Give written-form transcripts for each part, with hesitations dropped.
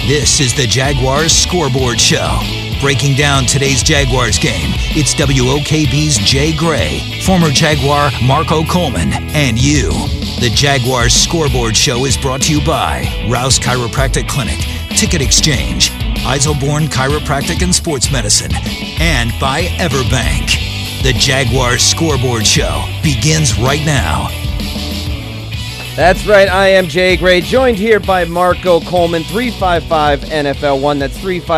This is the Jaguars Scoreboard Show. Breaking down today's Jaguars game, it's WOKB's Jay Gray, former Jaguar Marco Coleman, and you. The Jaguars Scoreboard Show is brought to you by Rouse Chiropractic Clinic, Ticket Exchange, Eiselborn Chiropractic and Sports Medicine, and by Everbank. The Jaguars Scoreboard Show begins right now. That's right, I am Jay Gray, joined here by Marco Coleman, 355-NFL-1. That's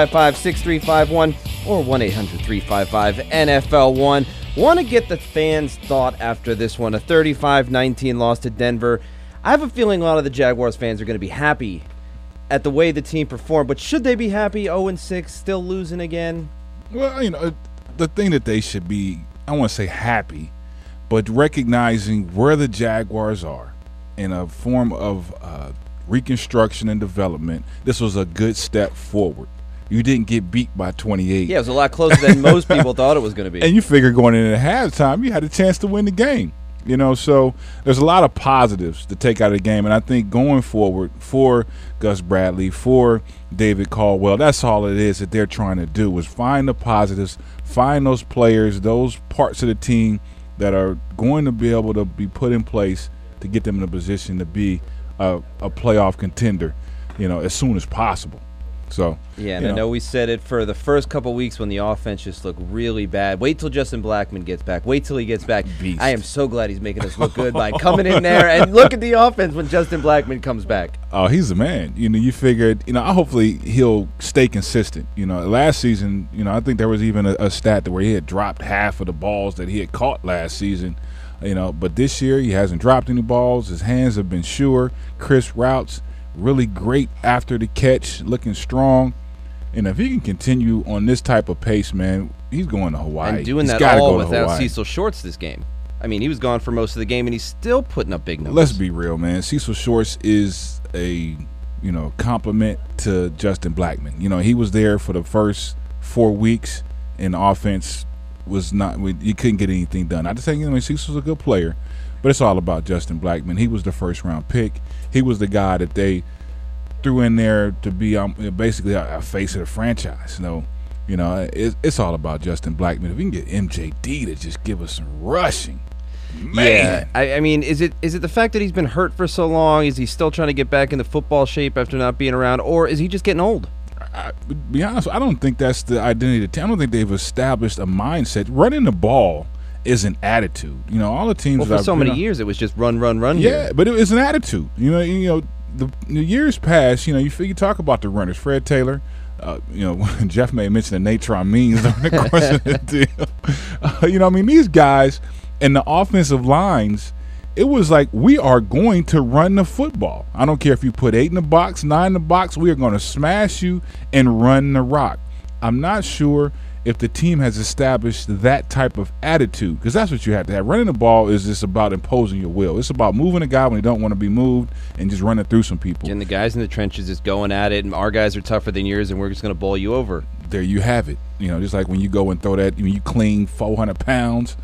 355-6351 or 1-800-355-NFL-1. Want to get the fans' thought after this one, a 35-19 loss to Denver. I have a feeling a lot of the Jaguars fans are going to be happy at the way the team performed, but should they be happy 0-6, still losing again? Well, the thing that they should be, I want to say happy, but recognizing where the Jaguars are in a form of reconstruction and development. This was a good step forward. You didn't get beat by 28. Yeah, it was a lot closer than most people thought it was going to be. And you figure going into halftime, you had a chance to win the game. So there's a lot of positives to take out of the game. And I think going forward for Gus Bradley, for David Caldwell, that's all it is that they're trying to do is find the positives, find those players, those parts of the team that are going to be able to be put in place to get them in a position to be a playoff contender, as soon as possible. So yeah, and I know we said it for the first couple weeks when the offense just looked really bad. Wait till Justin Blackman gets back. Wait till he gets back. Beast. I am so glad he's making us look good by coming in there and look at the offense when Justin Blackman comes back. Oh, he's the man. You figured, hopefully he'll stay consistent. Last season, I think there was even a stat where he had dropped half of the balls that he had caught last season. But this year he hasn't dropped any balls. His hands have been sure, crisp routes, really great after the catch, looking strong. And if he can continue on this type of pace, man, he's going to Hawaii. And doing he's that all without Hawaii. Cecil Shorts this game. I mean, he was gone for most of the game, and he's still putting up big numbers. Let's be real, man. Cecil Shorts is a, compliment to Justin Blackman. He was there for the first 4 weeks, and the offense was not, you couldn't get anything done. I just think, Cecil's a good player, but it's all about Justin Blackman. He was the first round pick. He was the guy that they threw in there to be basically a face of the franchise. It's all about Justin Blackman. If we can get MJD to just give us some rushing, man. Yeah, I mean, is it the fact that he's been hurt for so long? Is he still trying to get back into football shape after not being around, or is he just getting old? To be honest, I don't think that's the identity of the team. I don't think they've established a mindset. Running the ball is an attitude. All the teams. Well, for so many years, it was just run. Yeah, here. But it was an attitude. The years past. You talk about the runners. Fred Taylor. Jeff may mention the Natron Means during the course of the deal. These guys and the offensive lines. It was like, we are going to run the football. I don't care if you put 8 in the box, 9 in the box. We are going to smash you and run the rock. I'm not sure if the team has established that type of attitude, because that's what you have to have. Running the ball is just about imposing your will. It's about moving a guy when he don't want to be moved and just running through some people. And the guys in the trenches just going at it, and our guys are tougher than yours, and we're just going to bowl you over. There you have it. Just like when you go and throw that, you clean 400 pounds.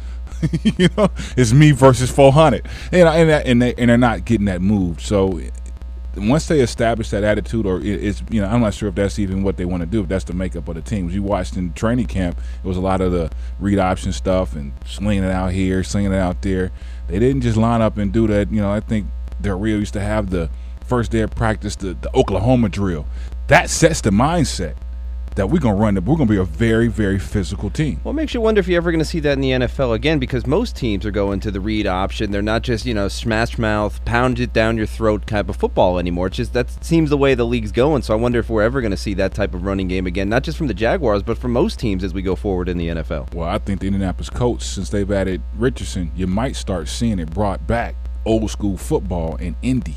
It's me versus 400, and they're not getting that moved. So once they establish that attitude, or it's I'm not sure if that's even what they want to do. If that's the makeup of the teams you watched in training camp, it was a lot of the read option stuff and slinging it out here, slinging it out there. They didn't just line up and do that. I think Del Rio used to have the first day of practice, the Oklahoma drill. That sets the mindset that we're going to be a very, very physical team. Well, it makes you wonder if you're ever going to see that in the NFL again, because most teams are going to the read option. They're not just, smash mouth, pound it down your throat type of football anymore. It's just that seems the way the league's going. So I wonder if we're ever going to see that type of running game again, not just from the Jaguars, but from most teams as we go forward in the NFL. Well, I think the Indianapolis Colts, since they've added Richardson, you might start seeing it brought back old school football in Indy.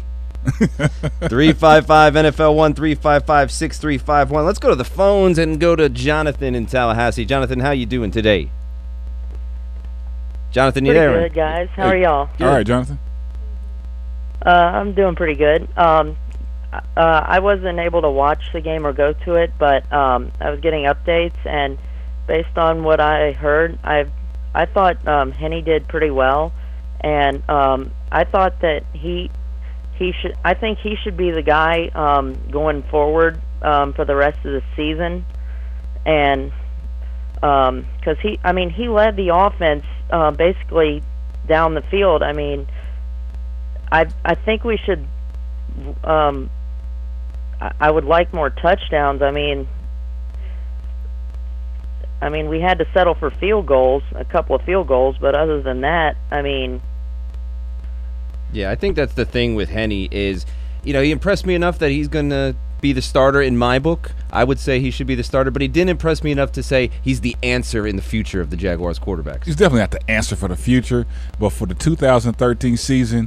355 NFL 1 355 6351. Let's go to the phones and go to Jonathan in Tallahassee. Jonathan, how you doing today? Jonathan, you there? Pretty good, guys. How are y'all? All right, Jonathan. I'm doing pretty good. I wasn't able to watch the game or go to it, but I was getting updates, and based on what I heard, I thought Henne did pretty well, and I thought that I think he should be the guy going forward for the rest of the season, and because he led the offense basically down the field. I mean, I think we should. I would like more touchdowns. I mean, we had to settle for field goals, a couple of field goals, but other than that, I mean. Yeah, I think that's the thing with Henne is, he impressed me enough that he's going to be the starter in my book. I would say he should be the starter, but he didn't impress me enough to say he's the answer in the future of the Jaguars quarterbacks. He's definitely not the answer for the future, but for the 2013 season,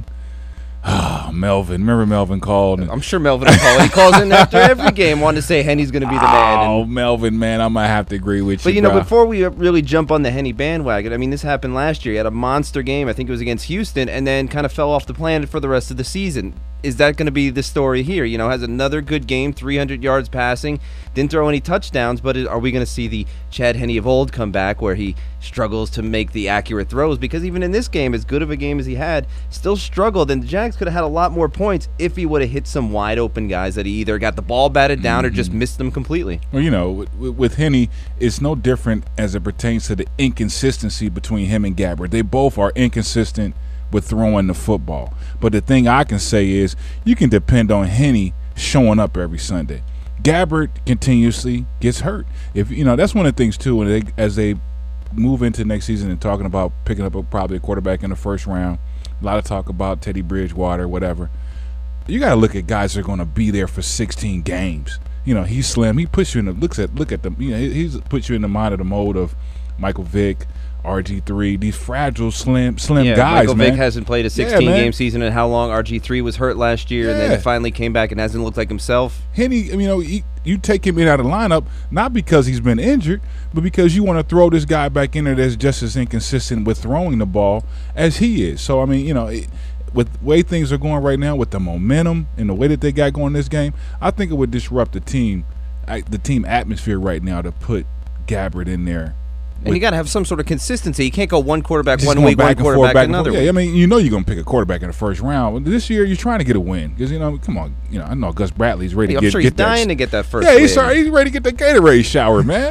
Melvin. Remember Melvin called? I'm sure Melvin will call. He calls in after every game wanting to say Henne's going to be the man. Oh, Melvin, man, I might have to agree with you. But, before we really jump on the Henne bandwagon, this happened last year. He had a monster game. I think it was against Houston, and then kind of fell off the planet for the rest of the season. Is that going to be the story here? Has another good game, 300 yards passing, didn't throw any touchdowns, but are we going to see the Chad Henne of old come back where he struggles to make the accurate throws? Because even in this game, as good of a game as he had, still struggled, and the Jags could have had a lot more points if he would have hit some wide open guys that he either got the ball batted down or just missed them completely. Well, with Henne, it's no different as it pertains to the inconsistency between him and Gabbert. They both are inconsistent with throwing the football. But the thing I can say is you can depend on Henne showing up every Sunday. Gabbert continuously gets hurt. If that's one of the things too, as they move into next season and talking about picking up probably a quarterback in the first round. A lot of talk about Teddy Bridgewater, whatever. You got to look at guys that are going to be there for 16 games. He's slim. He puts you in the look at them. He's puts you in the mind of the mode of Michael Vick, RG3, these fragile, slim guys, Michael man. Vick hasn't played a 16-game season in how long? RG3 was hurt last year, and then he finally came back and hasn't looked like himself. Henne, you take him in out of the lineup, not because he's been injured, but because you want to throw this guy back in there that's just as inconsistent with throwing the ball as he is. So, with the way things are going right now, with the momentum and the way that they got going in this game, I think it would disrupt the team atmosphere right now to put Gabbert in there. And you got to have some sort of consistency. You can't go one quarterback one week, one quarterback another week. Yeah, you're going to pick a quarterback in the first round. This year, you're trying to get a win because come on. I know Gus Bradley's ready to get. I'm sure he's dying to get that first. Yeah, he's ready to get the Gatorade shower, man.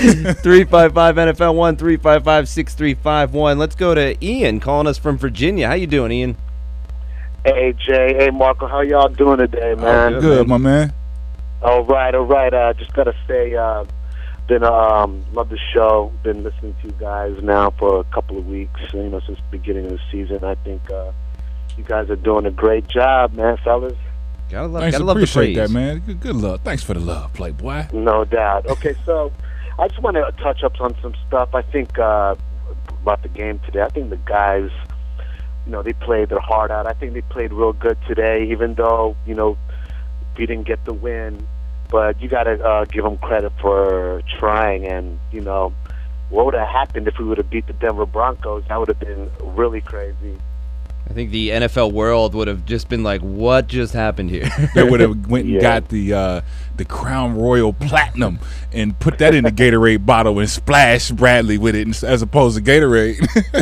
355 NFL 1 355 6351. Let's go to Ian calling us from Virginia. How you doing, Ian? Hey Jay, hey Marco, how y'all doing today, man? Good, my man. All right. Just gotta say, love the show. Been listening to you guys now for a couple of weeks. Since the beginning of the season. I think you guys are doing a great job, man, fellas. Gotta love appreciate that, man. Good love. Thanks for the love, Playboy. No doubt. Okay, so I just want to touch up on some stuff. I think about the game today. I think the guys, they played their heart out. I think they played real good today, even though we didn't get the win. But you got to give them credit for trying. And, what would have happened if we would have beat the Denver Broncos? That would have been really crazy. I think the NFL world would have just been like, what just happened here? They would have went and got the Crown Royal Platinum and put that in the Gatorade bottle and splashed Bradley with it as opposed to Gatorade.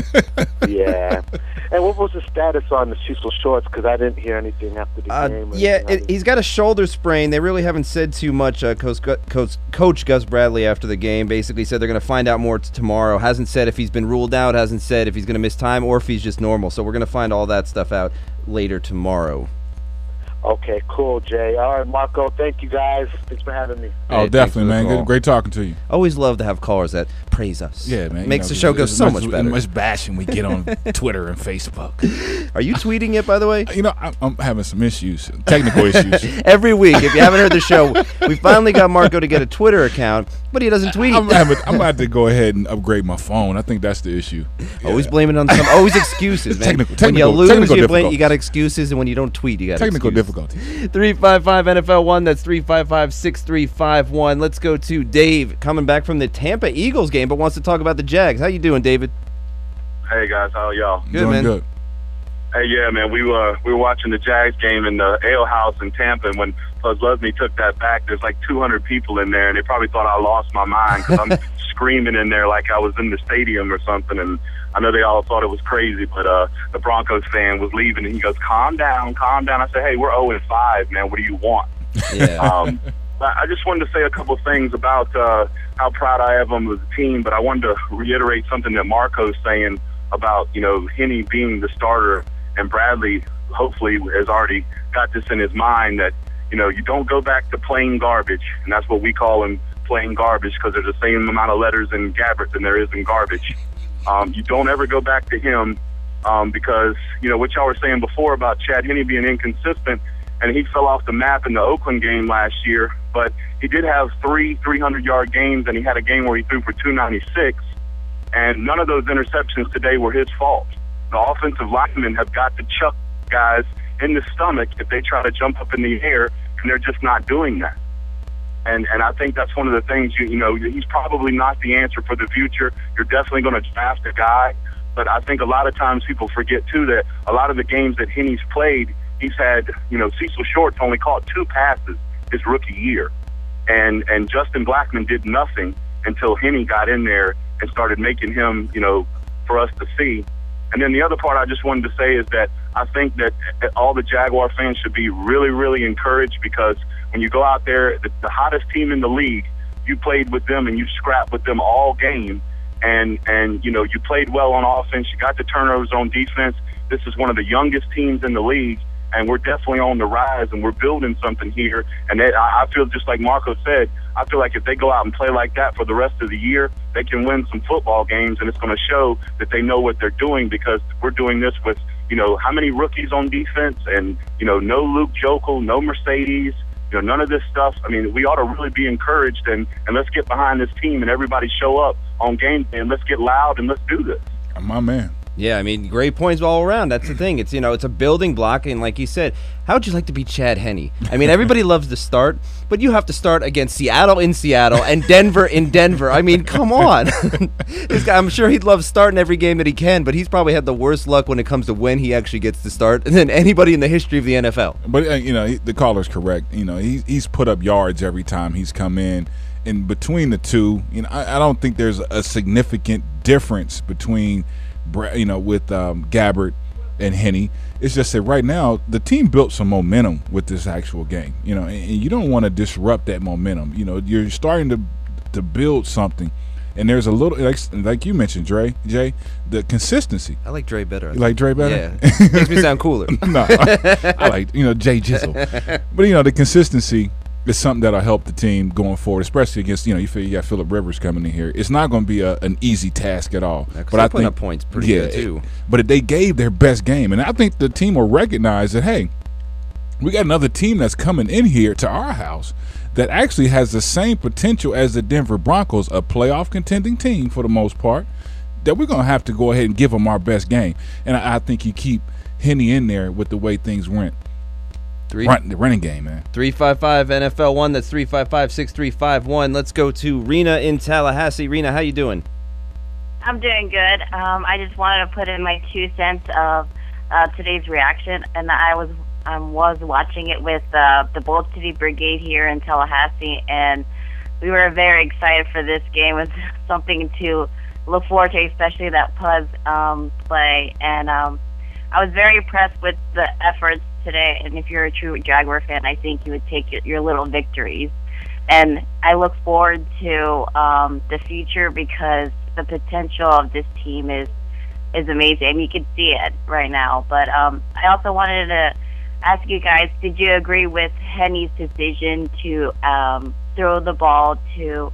Yeah. And what was the status on the Cecil Shorts? Because I didn't hear anything after the game. He's got a shoulder sprain. They really haven't said too much. Coach Gus Bradley after the game basically said they're going to find out more tomorrow. Hasn't said if he's been ruled out, hasn't said if he's going to miss time or if he's just normal. So we're going to find all that stuff out later tomorrow. Okay, cool, Jay. All right, Marco, thank you guys. Thanks for having me. Oh, definitely, man. Good, great talking to you. Always love to have callers that praise us. Yeah, man. Makes the show go so much better. Much bashing we get on Twitter and Facebook. Are you tweeting it, by the way? I'm having some issues, technical issues. Every week, if you haven't heard the show, we finally got Marco to get a Twitter account, but he doesn't tweet. I'm about to go ahead and upgrade my phone. I think that's the issue. Always blame it on always excuses, man. When you lose, you got excuses, and when you don't tweet, you got technical difficulty. 355 NFL 1. That's 355-6351. Let's go to Dave, coming back from the Tampa Eagles game, but wants to talk about the Jags. How you doing, David? Hey guys, how are y'all? Good, man. Good. Hey, yeah, man. We were watching the Jags game in the Ale House in Tampa, and when Buzz Leslie took that back, there's like 200 people in there, and they probably thought I lost my mind because I'm screaming in there like I was in the stadium or something, and I know they all thought it was crazy, but the Broncos fan was leaving, and he goes, calm down. I said, hey, we're 0-5, man. What do you want? Yeah. I just wanted to say a couple of things about how proud I am of the team, but I wanted to reiterate something that Marco's saying about, Henne being the starter, and Bradley hopefully has already got this in his mind that, you don't go back to playing garbage, and that's what we call him, playing garbage, because there's the same amount of letters in Gabbert than there is in garbage. You don't ever go back to him because, what y'all were saying before about Chad Henne being inconsistent, and he fell off the map in the Oakland game last year, but he did have 3 300-yard games, and he had a game where he threw for 296, and none of those interceptions today were his fault. The offensive linemen have got to chuck guys in the stomach if they try to jump up in the air, and they're just not doing that. And I think that's one of the things, he's probably not the answer for the future. You're definitely going to draft a guy, but I think a lot of times people forget, too, that a lot of the games that Henne's played, he's had, Cecil Shorts only caught 2 passes his rookie year. And Justin Blackmon did nothing until Henne got in there and started making him, for us to see. And then the other part I just wanted to say is that I think that all the Jaguar fans should be really, really encouraged, because when you go out there, the hottest team in the league, you played with them and you scrapped with them all game. And you played well on offense. You got the turnovers on defense. This is one of the youngest teams in the league, and we're definitely on the rise, and we're building something here. And I feel just like Marco said, I feel like if they go out and play like that for the rest of the year, they can win some football games, and it's going to show that they know what they're doing, because we're doing this with, how many rookies on defense, and, no Luke Jokel, no Mercedes, none of this stuff. I mean, we ought to really be encouraged, and let's get behind this team, and everybody show up on game day, and let's get loud, and let's do this. My man. Yeah, I mean, great points all around. That's the thing. It's, it's a building block, and like you said, how would you like to be Chad Henne? I mean, everybody loves to start, but you have to start against Seattle in Seattle and Denver in Denver. I mean, come on. This guy, I'm sure he'd love starting every game that he can, but he's probably had the worst luck when it comes to when he actually gets to start than anybody in the history of the NFL. But, the caller's correct. He's put up yards every time he's come in. And between the two, I don't think there's a significant difference between with Gabbert and Henne. It's just that right now the team built some momentum with this actual game, and you don't want to disrupt that momentum. You're starting to build something, and there's a little, like you mentioned, Jay, the consistency. I like Dre better. You like Dre better? Yeah, makes me sound cooler. No, I like Jay Jizzle, but the consistency is something that'll help the team going forward, especially against, you feel you got Phillip Rivers coming in here. It's not going to be an easy task at all. Yeah, but I think up points pretty good too. But they gave their best game, and I think the team will recognize that, hey, we got another team that's coming in here to our house that actually has the same potential as the Denver Broncos, a playoff contending team for the most part, that we're going to have to go ahead and give them our best game. And I think you keep Henne in there with the way things went. The running game, man. 355 NFL 1. That's 355-6351. Let's go to Rena in Tallahassee. Rena, how you doing? I'm doing good. I just wanted to put in my 2 cents of today's reaction, and I was watching it with the Bold City Brigade here in Tallahassee, and we were very excited for this game. It was something to look forward to, especially that Puz play. And I was very impressed with the efforts today, and if you're a true Jaguar fan, I think you would take your little victories. And I look forward to the future, because the potential of this team is amazing, and you can see it right now. But I also wanted to ask you guys, did you agree with Henne's decision to throw the ball to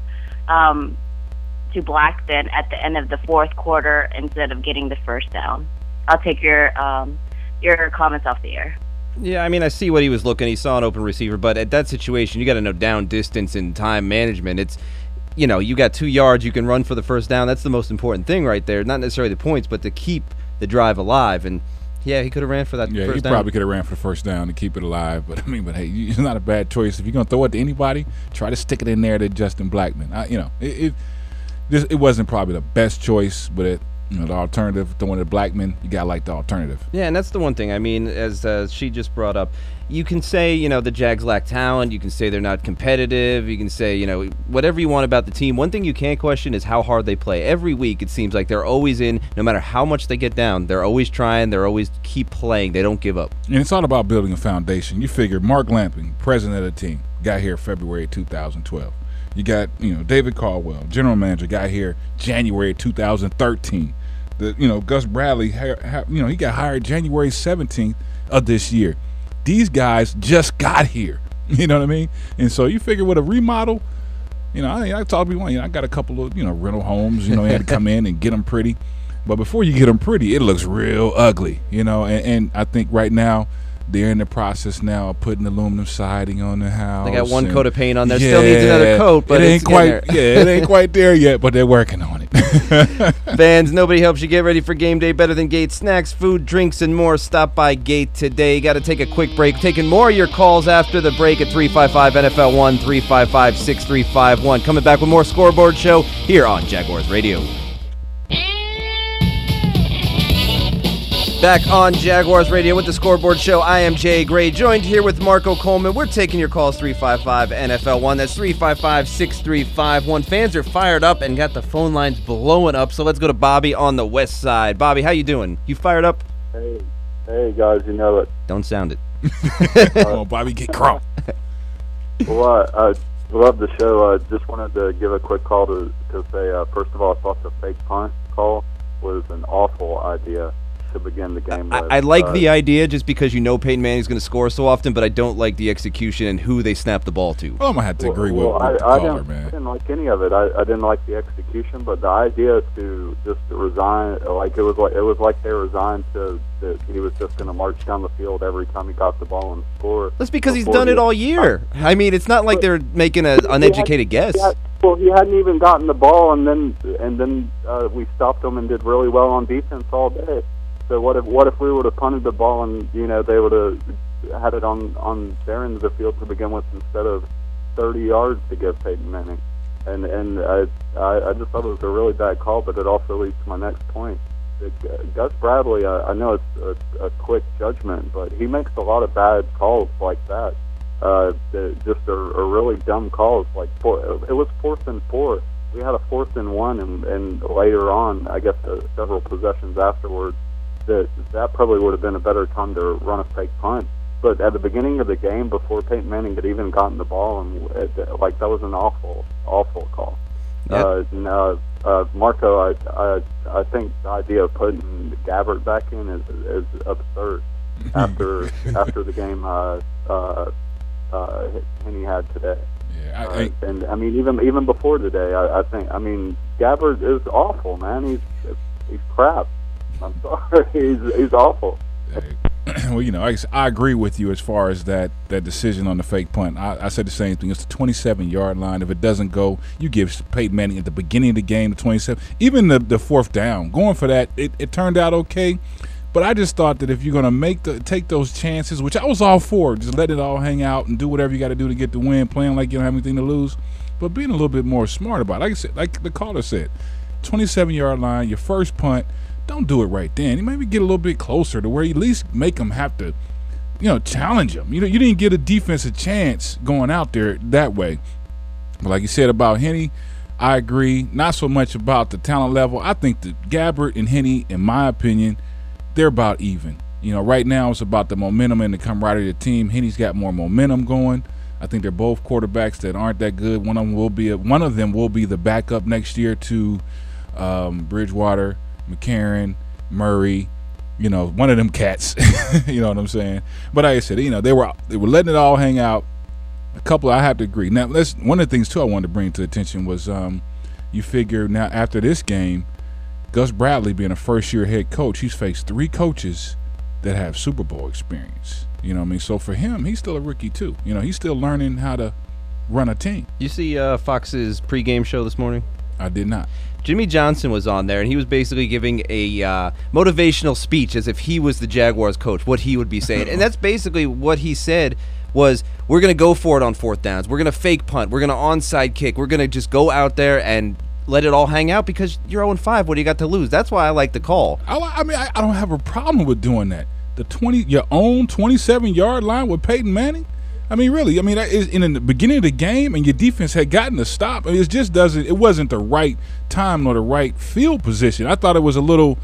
Blackmon at the end of the 4th quarter instead of getting the first down? I'll take your comments off the air. Yeah, I mean, I see what he was looking. He saw an open receiver, but at that situation, you got to know down distance and time management. It's, you got 2 yards, you can run for the first down. That's the most important thing right there. Not necessarily the points, but to keep the drive alive. And yeah, he could have ran for that first down. Yeah, he probably could have ran for the first down to keep it alive. But hey, it's not a bad choice. If you're gonna throw it to anybody, try to stick it in there to Justin Blackmon. It wasn't probably the best choice, but the alternative, throwing to Blackmon, you got to like the alternative. Yeah, and that's the one thing. I mean, as she just brought up, you can say, the Jags lack talent. You can say they're not competitive. You can say, whatever you want about the team. One thing you can't question is how hard they play. Every week, it seems like they're always in. No matter how much they get down, they're always trying. They're always keep playing. They don't give up. And it's all about building a foundation. You figure Mark Lamping, president of the team, got here February 2012. You got, David Caldwell, general manager, got here January 2013. Gus Bradley, he got hired January 17th of this year. These guys just got here. You know what I mean? And so you figure with a remodel, I talked to people, I got a couple of, rental homes, you had to come in and get them pretty. But before you get them pretty, it looks real ugly, and I think right now they're in the process now of putting aluminum siding on the house. They got one coat of paint on there. Yeah, still needs another coat, but it ain't quite there yet, but they're working on it. Fans, nobody helps you get ready for game day better than Gate. Snacks, food, drinks, and more. Stop by Gate today. Got to take a quick break. Taking more of your calls after the break at 355-NFL1, 355-6351. Coming back with more Scoreboard Show here on Jaguars Radio. Back on Jaguars Radio with the Scoreboard Show. I am Jay Gray, joined here with Marco Coleman. We're taking your calls 355-NFL1. That's 355-6351. Fans are fired up and got the phone lines blowing up, so let's go to Bobby on the west side. Bobby, how you doing? You fired up? Hey guys, you know it. Don't sound it. Come on, Bobby, get crunk. Well, I love the show. I just wanted to give a quick call to say, first of all, I thought the fake punt call was an awful idea to begin the game with. I like the idea just because Peyton Manning's going to score so often, but I don't like the execution and who they snap the ball to. Well, I'm going to have to agree with the caller, man. I didn't like any of it. I didn't like the execution, but the idea to just resign, it was like they resigned to that he was just going to march down the field every time he got the ball and score. That's because he's done it all year. I mean, it's not like they're making an uneducated guess. He hadn't even gotten the ball, and then we stopped him and did really well on defense all day. So what if we would have punted the ball and they would have had it on their end of the field to begin with instead of 30 yards to give Peyton Manning, and I just thought it was a really bad call, but it also leads to my next point. Gus Bradley, I know it's a quick judgment, but he makes a lot of bad calls like that. Just are really dumb calls. Like it was 4th and 4. We had a 4th and 1, and later on, I guess several possessions afterwards. That probably would have been a better time to run a fake punt. But at the beginning of the game, before Peyton Manning had even gotten the ball, and that was an awful call. Yep. Marco, I think the idea of putting Gabbert back in is absurd. After the game Henny had today. Yeah, and I mean even before today, I think Gabbert is awful, man. He's crap. I'm sorry, he's awful. Well, I agree with you as far as that decision on the fake punt. I said the same thing. It's the 27-yard line. If it doesn't go, you give Peyton Manning at the beginning of the game the 27. Even the 4th down, going for that, it turned out okay. But I just thought that if you're going to take those chances, which I was all for, just let it all hang out and do whatever you got to do to get the win, playing like you don't have anything to lose, but being a little bit more smart about it. Like I said, like the caller said, 27-yard line, your first punt. Don't do it right then. You maybe get a little bit closer to where you at least make them have to, challenge them. You didn't get a defensive chance going out there that way. But like you said about Henny, I agree. Not so much about the talent level. I think that Gabbert and Henny, in my opinion, they're about even. Right now it's about the momentum and the camaraderie of the team. Henny's got more momentum going. I think they're both quarterbacks that aren't that good. One of them will be the backup next year to Bridgewater, McCarron, Murray, one of them cats. You know what I'm saying? But like I said, they were letting it all hang out. A couple, I have to agree. Now, one of the things too I wanted to bring to attention was you figure now after this game, Gus Bradley being a first-year head coach, he's faced 3 coaches that have Super Bowl experience. You know what I mean? So for him, he's still a rookie too. He's still learning how to run a team. You see Fox's pregame show this morning? I did not. Jimmy Johnson was on there, and he was basically giving a motivational speech as if he was the Jaguars coach, what he would be saying. And that's basically what he said was, we're going to go for it on 4th downs. We're going to fake punt. We're going to onside kick. We're going to just go out there and let it all hang out because you're 0-5. What do you got to lose? That's why I like the call. I don't have a problem with doing that. Your own 27-yard line with Peyton Manning? Really. That is in the beginning of the game, and your defense had gotten a stop. It wasn't the right time nor the right field position. I thought it was a little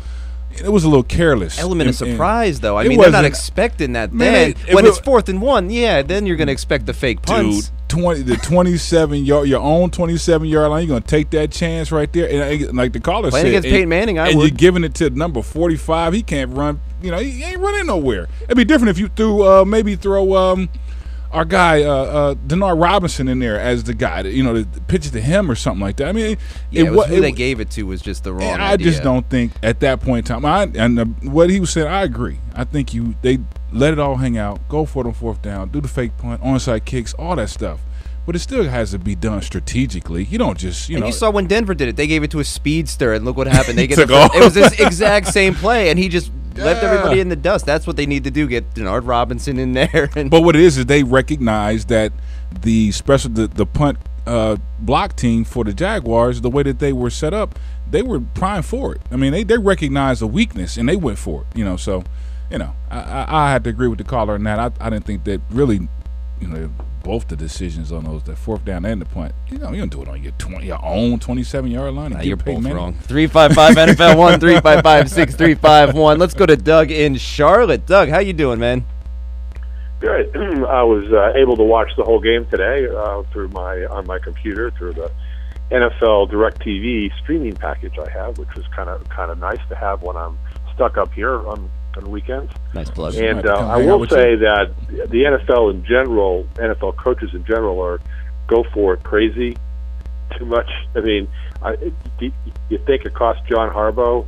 careless. Element of surprise, though. They're not expecting that. Then when it's 4th and 1, then you're going to expect the fake punts. Dude, the 27 yard, your own 27-yard line. You're gonna take that chance right there, and like the caller Playing said, against Peyton Manning, I and would. you're giving it to number 45. He can't run. You know, he ain't running nowhere. It'd be different if you throw our guy Denard Robinson in there as the guy. To pitch it to him or something like that. I mean, who they gave it to was just the wrong idea. I just don't think at that point in time. What he was saying, I agree. I think they let it all hang out, go for it on fourth down, do the fake punt, onside kicks, all that stuff. But it still has to be done strategically. You don't just, And you saw when Denver did it, they gave it to a speedster, and look what happened. They Took it was this exact same play, and he just left everybody in the dust. That's what they need to do, get Denard Robinson in there. But what it is they recognize that the punt block team for the Jaguars, the way that they were set up, they were primed for it. I mean, they recognized the weakness, and they went for it. So, I had to agree with the caller on that. I didn't think that really, both the decisions on those, the fourth down and the punt, you don't do it on your own 27-yard line. You're both wrong. 355 NFL 1 355 6351. Let's go to Doug in Charlotte. Doug, how you doing, man? Good. I was able to watch the whole game today on my computer through the NFL DirecTV streaming package I have, which was kind of nice to have when I'm stuck up here on weekends. Nice plug. And I will say that the NFL in general, NFL coaches in general, are go for it crazy too much. I mean, you think it cost John Harbaugh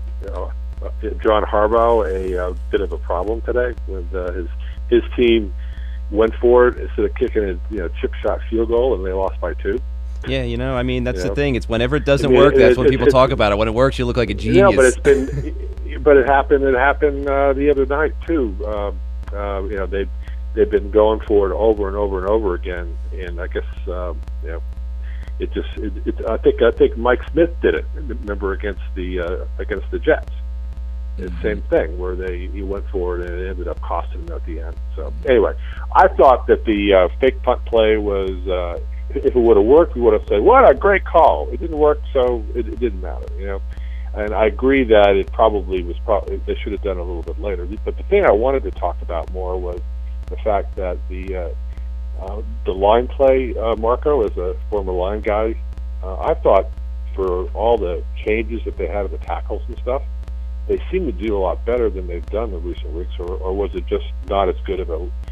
a bit of a problem today when his team went for it instead of kicking a chip shot field goal, and they lost by 2. Yeah, I mean, that's the thing. It's whenever it doesn't work, that's when people talk about it. When it works, you look like a genius. But it happened the other night too. They've been going for it over and over and over again, and I guess I think Mike Smith did it. Remember against the Jets, the same thing where he went for it and it ended up costing them at the end. So anyway, I thought that the fake punt play was. If it would have worked, we would have said, "What a great call!" It didn't work, so it didn't matter, And I agree that it probably was. They should have done it a little bit later. But the thing I wanted to talk about more was the fact that the line play, Marco, as a former line guy, I thought for all the changes that they had of the tackles and stuff, they seem to do a lot better than they've done in recent weeks. Or was it just not as good of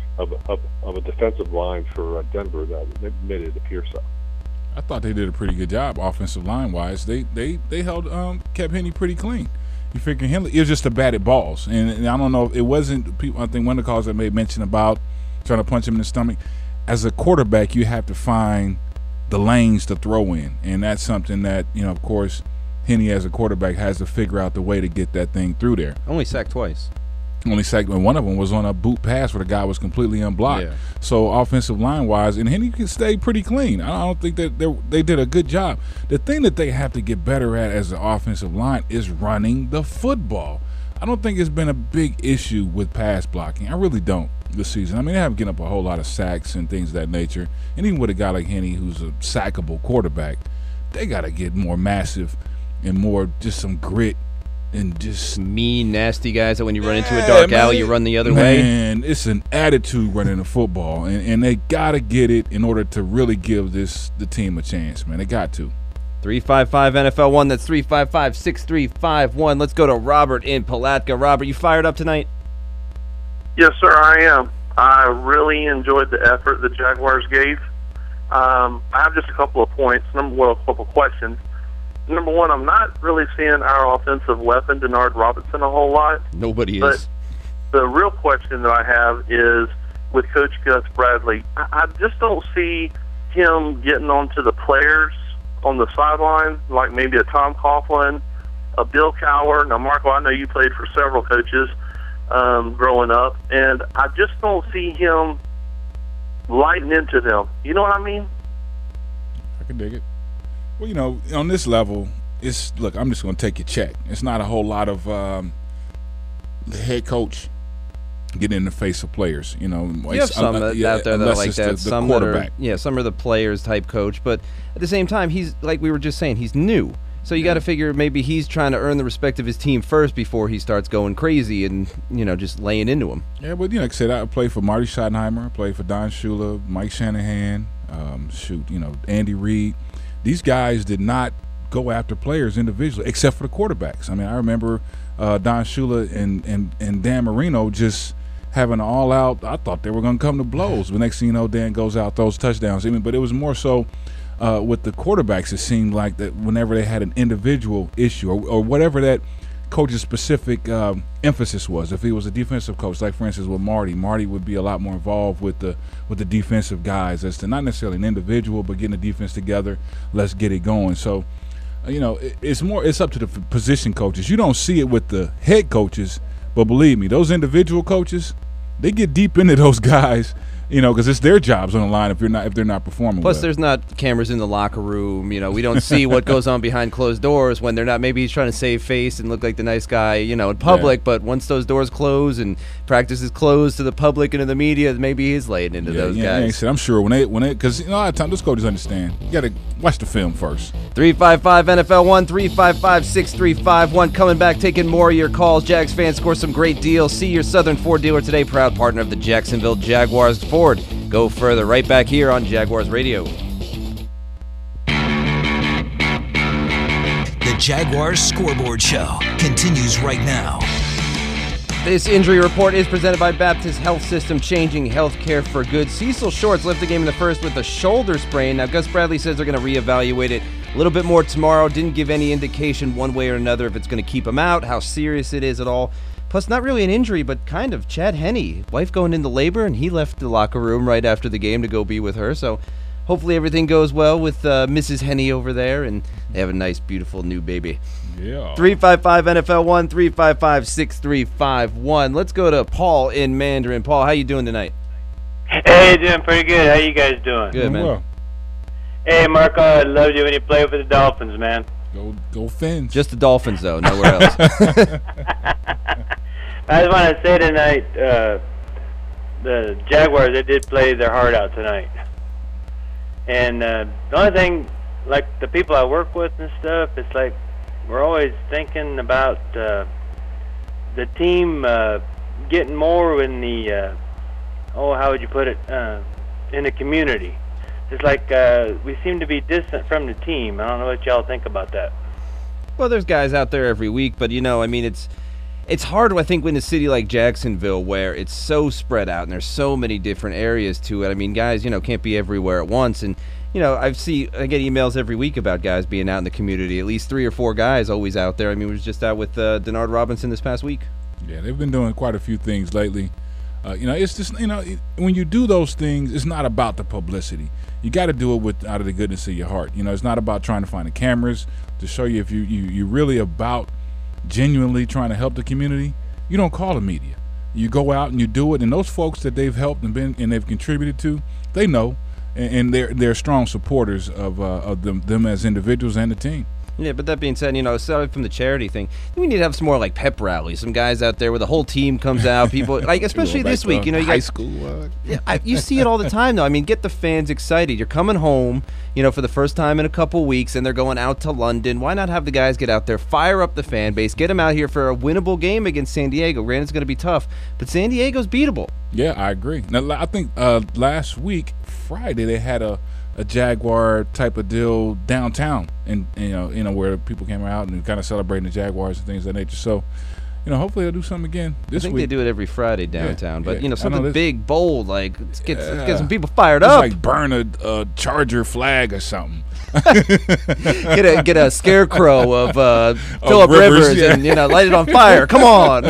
a defensive line for Denver that made it appear so? I thought they did a pretty good job offensive line wise. They held kept Henry pretty clean. You figure Henry, it was just the batted balls, and I don't know. It wasn't people. I think one of the calls that made mention about trying to punch him in the stomach. As a quarterback, you have to find the lanes to throw in, and that's something that of course, Henry as a quarterback has to figure out the way to get that thing through there. Only sacked twice. Only sacked when one of them was on a boot pass where the guy was completely unblocked. Yeah. So offensive line wise, and Henry can stay pretty clean. I don't think that they did a good job. The thing that they have to get better at as an offensive line is running the football. I don't think it's been a big issue with pass blocking. I really don't this season. I mean, they haven't given up a whole lot of sacks and things of that nature. And even with a guy like Henry who's a sackable quarterback, they got to get more massive and more just some grit. And just mean, nasty guys that when you run into a dark alley, you run the other way. Man, it's an attitude running the football, and they got to get it in order to really give the team a chance, man. They got to. 355 NFL 1, that's 355-6351. Let's go to Robert in Palatka. Robert, you fired up tonight? Yes, sir, I am. I really enjoyed the effort the Jaguars gave. I have just a couple of points, a couple of questions. Number one, I'm not really seeing our offensive weapon, Denard Robinson, a whole lot. Nobody but is. The real question that I have is with Coach Gus Bradley. I just don't see him getting onto the players on the sideline, like maybe a Tom Coughlin, a Bill Cowher. Now, Marco, I know you played for several coaches growing up, and I just don't see him lighting into them. You know what I mean? I can dig it. Well, on this level, look, I'm just going to take your check. It's not a whole lot of the head coach getting in the face of players. You have some out there that are like that. Some that are, some are the players type coach. But at the same time, he's like we were just saying, he's new. So you got to figure maybe he's trying to earn the respect of his team first before he starts going crazy and, just laying into him. Yeah, but like I said, I played for Marty Schottenheimer, I played for Don Shula, Mike Shanahan, Andy Reid. These guys did not go after players individually, except for the quarterbacks. I mean, I remember Don Shula and Dan Marino just having an all-out. I thought they were going to come to blows. But next thing you know, Dan goes out, throws touchdowns. But it was more so with the quarterbacks. It seemed like that whenever they had an individual issue or whatever that coach's specific emphasis was. If he was a defensive coach, like for instance with Marty would be a lot more involved with the defensive guys as to not necessarily an individual, but getting the defense together. Let's get it going. So. It's up to the position coaches. You don't see it with the head coaches, but believe me, those individual coaches, they get deep into those guys, because it's their jobs on the line if they're not performing. Plus, well. There's not cameras in the locker room. We don't see what goes on behind closed doors when they're not. Maybe he's trying to save face and look like the nice guy, in public. Yeah. But once those doors close and practice is closed to the public and to the media, maybe he's laying into those guys. I'm sure when they because a lot of times those coaches understand. You got to watch the film first. 355 NFL 1 355 6351. Coming back, taking more of your calls. Jags fans score some great deals. See your Southern Ford dealer today. Proud partner of the Jacksonville Jaguars. Ford. Go further right back here on Jaguars Radio. The Jaguars Scoreboard Show continues right now. This injury report is presented by Baptist Health System, changing healthcare for good. Cecil Shorts left the game in the first with a shoulder sprain. Now, Gus Bradley says they're going to reevaluate it a little bit more tomorrow. Didn't give any indication one way or another if it's going to keep him out, how serious it is at all. Plus, not really an injury, but kind of. Chad Henne, wife going into labor, and he left the locker room right after the game to go be with her. So hopefully everything goes well with Mrs. Henne over there, and they have a nice, beautiful new baby. Yeah. 355 NFL 1 355 6351. Let's go to Paul in Mandarin. Paul, how you doing tonight? Hey, doing pretty good. How you guys doing? Good, man. Well. Hey, Marco, I loved you when you played for the Dolphins, man. Go Fins. Just the Dolphins, though, nowhere else. I just want to say tonight, the Jaguars, they did play their heart out tonight. And the only thing, like the people I work with and stuff, it's like we're always thinking about the team getting more in the, how would you put it, in the community. It's like we seem to be distant from the team. I don't know what y'all think about that. Well, there's guys out there every week, but, it's hard, I think, in a city like Jacksonville where it's so spread out and there's so many different areas to it. I mean, guys, can't be everywhere at once. And, I get emails every week about guys being out in the community. At least 3 or 4 guys always out there. I mean, we was just out with Denard Robinson this past week. Yeah, they've been doing quite a few things lately. It's just, when you do those things, it's not about the publicity. You got to do it out of the goodness of your heart. It's not about trying to find the cameras to show you if you're really about genuinely trying to help the community. You don't call the media. You go out and you do it, and those folks that they've helped and they've contributed to, they know, and they're strong supporters of them as individuals and the team. Yeah, but that being said, aside from the charity thing, we need to have some more like pep rallies. Some guys out there where the whole team comes out. People like, especially this week, you high school. You see it all the time, though. I mean, get the fans excited. You're coming home, for the first time in a couple weeks, and they're going out to London. Why not have the guys get out there, fire up the fan base, get them out here for a winnable game against San Diego? Granted, it's going to be tough, but San Diego's beatable. Yeah, I agree. Now, I think last week, Friday, they had a Jaguar type of deal downtown, and where people came out and kind of celebrating the Jaguars and things of that nature. So, hopefully they'll do something again this week. I think they do it every Friday downtown, but something big, bold, like let's get some people fired up. Like burn a Charger flag or something. get a scarecrow of Phillip Rivers and light it on fire. Come on.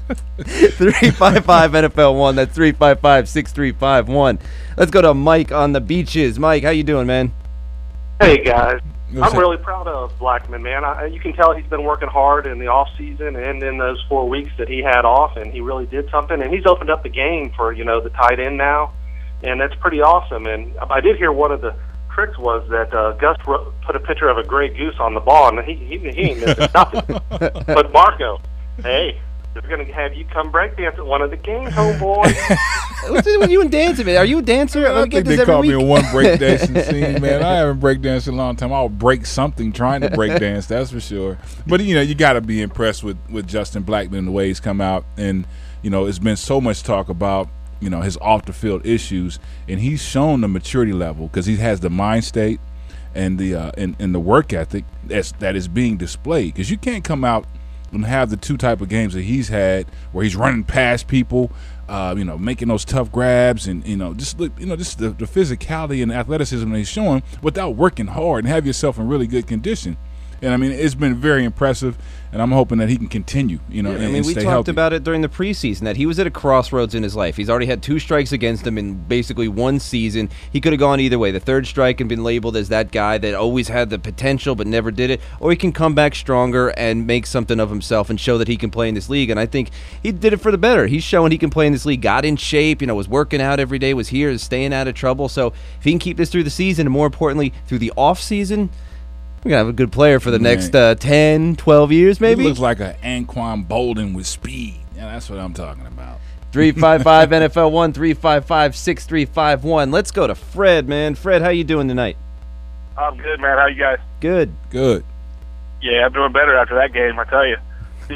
355 NFL 1. That's 355-6351. Let's go to Mike on the beaches. Mike, how you doing, man? Hey guys, I'm really proud of Blackman, man. You can tell he's been working hard in the off season and in those 4 weeks that he had off, and he really did something. And he's opened up the game for the tight end now, and that's pretty awesome. And I did hear one of the tricks was that Gus put a picture of a gray goose on the ball, and he ain't missing nothing. But Marco, hey, They're going to have you come breakdance at one of the games, homeboy. What's it with you and dancing, man? Are you a dancer? I think they caught me in one breakdancing scene, man. I haven't breakdanced in a long time. I'll break something trying to breakdance, that's for sure. But, you got to be impressed with Justin Blackmon and the way he's come out. And, it's been so much talk about, his off-the-field issues. And he's shown the maturity level because he has the mind state and the and the work ethic that is being displayed. Because you can't come out and have the two type of games that he's had where he's running past people, making those tough grabs and, just the physicality and athleticism that he's showing without working hard and have yourself in really good condition. And, it's been very impressive, and I'm hoping that he can continue, and we stay talked healthy. about it during the preseason, that he was at a crossroads in his life. He's already had 2 strikes against him in basically one season. He could have gone either way. The third strike and been labeled as that guy that always had the potential but never did it, or he can come back stronger and make something of himself and show that he can play in this league. And I think he did it for the better. He's showing he can play in this league, got in shape, was working out every day, was here, is staying out of trouble. So if he can keep this through the season and, more importantly, through the off season, we're going to have a good player for the next 10, 12 years, maybe. He looks like an Anquan Bolden with speed. Yeah, that's what I'm talking about. 355 NFL 1 355 6351. Let's go to Fred, man. Fred, how you doing tonight? I'm good, man. How you guys? Good. Yeah, I'm doing better after that game, I tell you.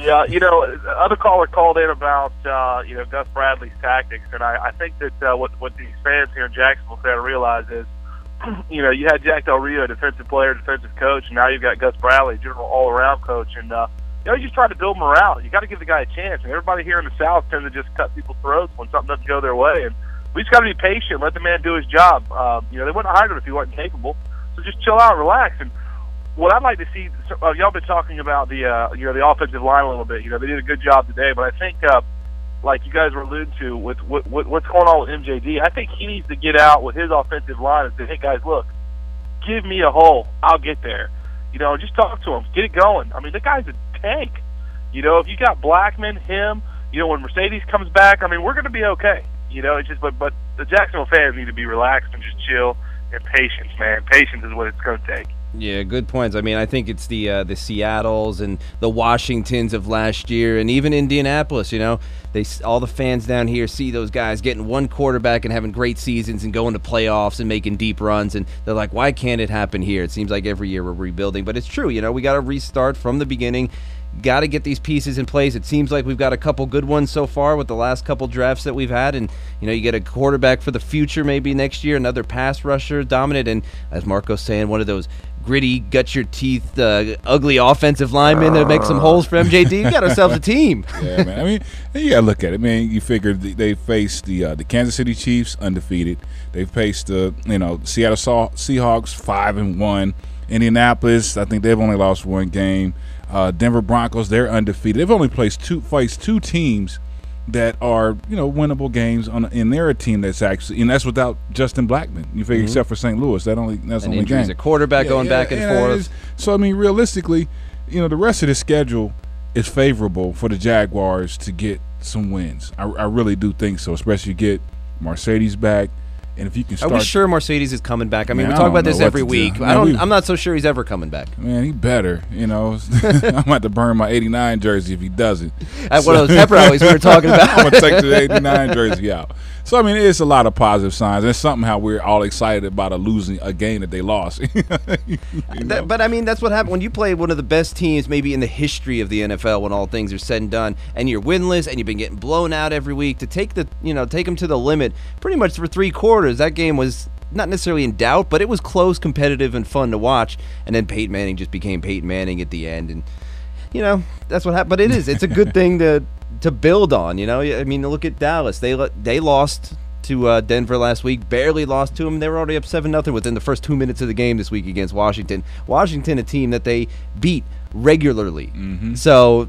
The other caller called in about Gus Bradley's tactics, and I think that what these fans here in Jacksonville fail to realize is, you had Jack Del Rio, defensive player, defensive coach, and now you've got Gus Bradley, general all-around coach, and you just try to build morale. You got to give the guy a chance, and everybody here in the South tends to just cut people's throats when something doesn't go their way, and we just got to be patient, let the man do his job. They wouldn't have hired him if he wasn't capable, so just chill out, relax. And what I'd like to see, y'all been talking about the offensive line a little bit. They did a good job today, but I think like you guys were alluding to with what's going on with MJD, I think he needs to get out with his offensive line and say, hey, guys, look, give me a hole. I'll get there. Just talk to him. Get it going. I mean, the guy's a tank. If you got Blackmon, him, when Mercedes comes back, I mean, we're going to be okay. It's just, but the Jacksonville fans need to be relaxed and just chill and patience, man. Patience is what it's going to take. Yeah, good points. I mean, I think it's the Seattles and the Washingtons of last year, and even Indianapolis. All the fans down here see those guys getting one quarterback and having great seasons and going to playoffs and making deep runs, and they're like, why can't it happen here? It seems like every year we're rebuilding, but it's true. We got to restart from the beginning. Got to get these pieces in place. It seems like we've got a couple good ones so far with the last couple drafts that we've had, and you get a quarterback for the future maybe next year, another pass rusher dominant, and as Marco's saying, one of those gritty, gut-your-teeth, ugly offensive linemen that make some holes for MJD. We got ourselves a team. Yeah, man. I mean, you got to look at it, man. You figure they faced the Kansas City Chiefs undefeated. They faced the Seattle Seahawks 5-1. Indianapolis, I think they've only lost one game. Denver Broncos, they're undefeated. They've only faced two teams that are winnable games in their team that's actually, and that's without Justin Blackmon. You figure, except for St. Louis, that's only injuries, game. A quarterback going back and forth. So I mean, realistically, the rest of the schedule is favorable for the Jaguars to get some wins. I really do think so, especially get Mercedes back. And if you can start, are we sure Mercedes is coming back? I mean, we talk about this every week. I'm not so sure he's ever coming back. Man, he better. I'm about to burn my '89 jersey if he doesn't. At one of those pep rallies we were talking about. I'm gonna take the '89 jersey out. So I mean, it's a lot of positive signs. It's something how we're all excited about losing a game that they lost. But I mean, that's what happened when you play one of the best teams maybe in the history of the NFL. When all things are said and done, and you're winless, and you've been getting blown out every week, to take them to the limit, pretty much for 3 quarters. That game was not necessarily in doubt, but it was close, competitive, and fun to watch. And then Peyton Manning just became Peyton Manning at the end, and that's what happened. But it's a good thing to build on. I mean, look at Dallas. They lost to Denver last week, barely lost to them. They were already up 7-0 within the first 2 minutes of the game this week against Washington. Washington, a team that they beat regularly. Mm-hmm. So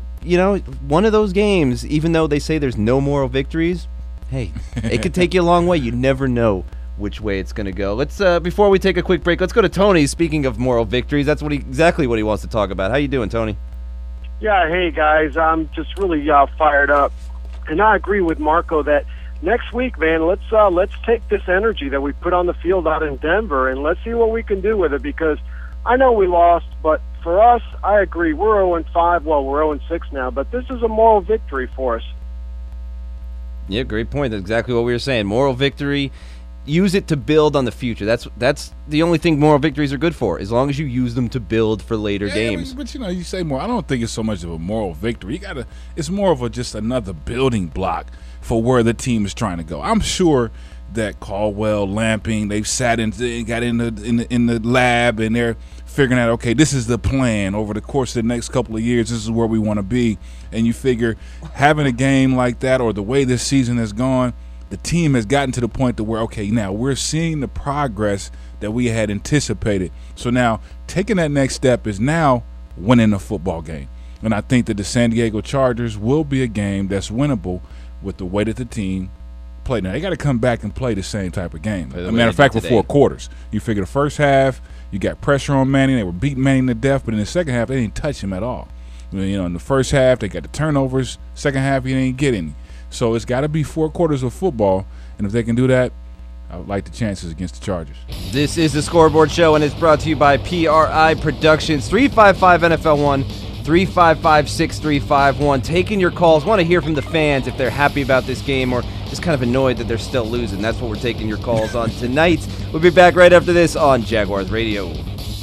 one of those games, even though they say there's no moral victories, hey, it could take you a long way. You never know which way it's going to go. Let's before we take a quick break, let's go to Tony. Speaking of moral victories, that's exactly what he wants to talk about. How you doing, Tony? Yeah, hey guys, I'm just really fired up, and I agree with Marco that next week, man, let's take this energy that we put on the field out in Denver and let's see what we can do with it, because I know we lost, but for us, I agree. We're 0-5. Well, we're 0-6 now, but this is a moral victory for us. Yeah, great point. That's exactly what we were saying. Moral victory. Use it to build on the future. That's the only thing moral victories are good for, as long as you use them to build for later games. But you say more. I don't think it's so much of a moral victory. It's more of just another building block for where the team is trying to go. I'm sure that Caldwell, Lamping, they've sat and got in the lab, and they're figuring out, okay, this is the plan over the course of the next couple of years. This is where we want to be. And you figure having a game like that, or the way this season has gone, the team has gotten to the point to where, okay, now we're seeing the progress that we had anticipated. So now taking that next step is now winning a football game. And I think that the San Diego Chargers will be a game that's winnable with the way that the team played. Now, they got to come back and play the same type of game. As a matter of fact, for 4 quarters. You figure the first half, you got pressure on Manning. They were beating Manning to death, but in the second half, they didn't touch him at all. In the first half, they got the turnovers. Second half, he didn't get any. So it's got to be 4 quarters of football, and if they can do that, I would like the chances against the Chargers. This is the Scoreboard Show, and it's brought to you by PRI Productions. 355-NFL-1, 355-6351. Taking your calls. Want to hear from the fans if they're happy about this game or just kind of annoyed that they're still losing. That's what we're taking your calls on tonight. We'll be back right after this on Jaguars Radio.